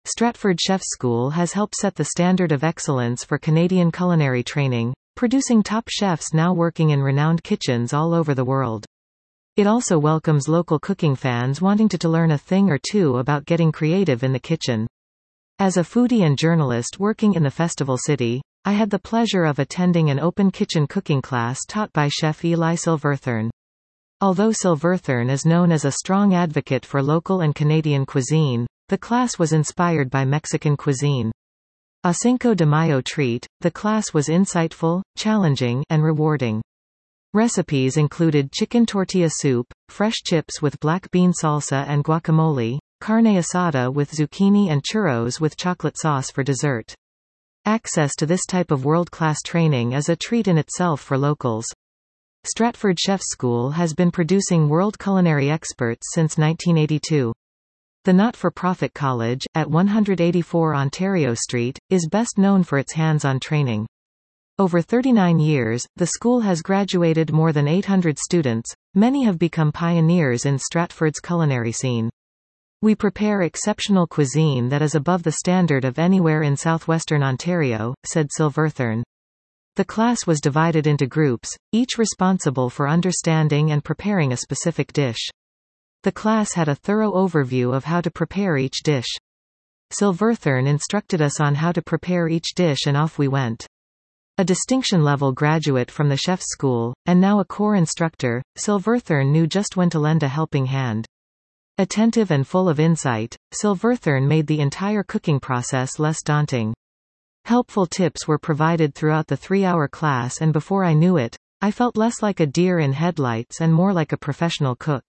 Stratford Chefs School has helped set the standard of excellence for Canadian culinary training, producing top chefs now working in renowned kitchens all over the world. It also welcomes local cooking fans wanting to learn a thing or two about getting creative in the kitchen. As a foodie and journalist working in the festival city, I had the pleasure of attending an open kitchen cooking class taught by Chef Eli Silverthorne. Although Silverthorne is known as a strong advocate for local and Canadian cuisine, the class was inspired by Mexican cuisine. A Cinco de Mayo treat, the class was insightful, challenging, and rewarding. Recipes included chicken tortilla soup, fresh chips with black bean salsa and guacamole, carne asada with zucchini and churros with chocolate sauce for dessert. Access to this type of world-class training is a treat in itself for locals. Stratford Chefs School has been producing world culinary experts since 1982. The not-for-profit college, at 184 Ontario Street, is best known for its hands-on training. Over 39 years, the school has graduated more than 800 students. Many have become pioneers in Stratford's culinary scene. We prepare exceptional cuisine that is above the standard of anywhere in southwestern Ontario, said Silverthorne. The class was divided into groups, each responsible for understanding and preparing a specific dish. The class had a thorough overview of how to prepare each dish. Silverthorne instructed us on how to prepare each dish and off we went. A distinction-level graduate from the chef's school, and now a core instructor, Silverthorne knew just when to lend a helping hand. Attentive and full of insight, Silverthorne made the entire cooking process less daunting. Helpful tips were provided throughout the 3-hour class, and before I knew it, I felt less like a deer in headlights and more like a professional cook.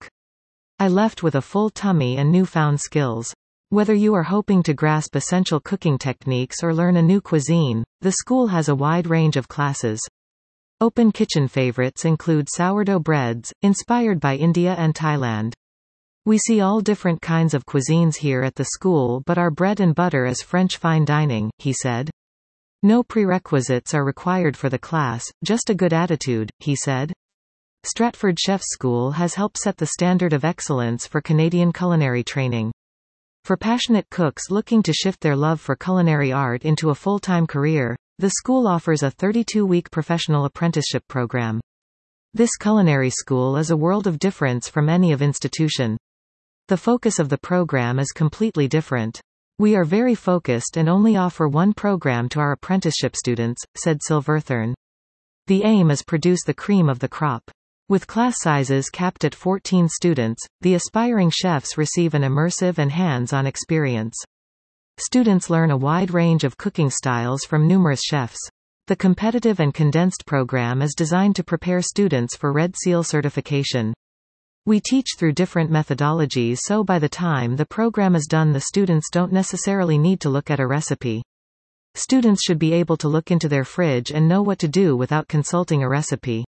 I left with a full tummy and newfound skills. Whether you are hoping to grasp essential cooking techniques or learn a new cuisine, the school has a wide range of classes. Open kitchen favorites include sourdough breads, inspired by India and Thailand. We see all different kinds of cuisines here at the school, but our bread and butter is French fine dining, he said. No prerequisites are required for the class, just a good attitude, he said. Stratford Chefs School has helped set the standard of excellence for Canadian culinary training. For passionate cooks looking to shift their love for culinary art into a full-time career, the school offers a 32-week professional apprenticeship program. This culinary school is a world of difference from any of institution. The focus of the program is completely different. We are very focused and only offer one program to our apprenticeship students, said Silverthorne. The aim is produce the cream of the crop. With class sizes capped at 14 students, the aspiring chefs receive an immersive and hands-on experience. Students learn a wide range of cooking styles from numerous chefs. The competitive and condensed program is designed to prepare students for Red Seal certification. We teach through different methodologies, so by the time the program is done the students don't necessarily need to look at a recipe. Students should be able to look into their fridge and know what to do without consulting a recipe.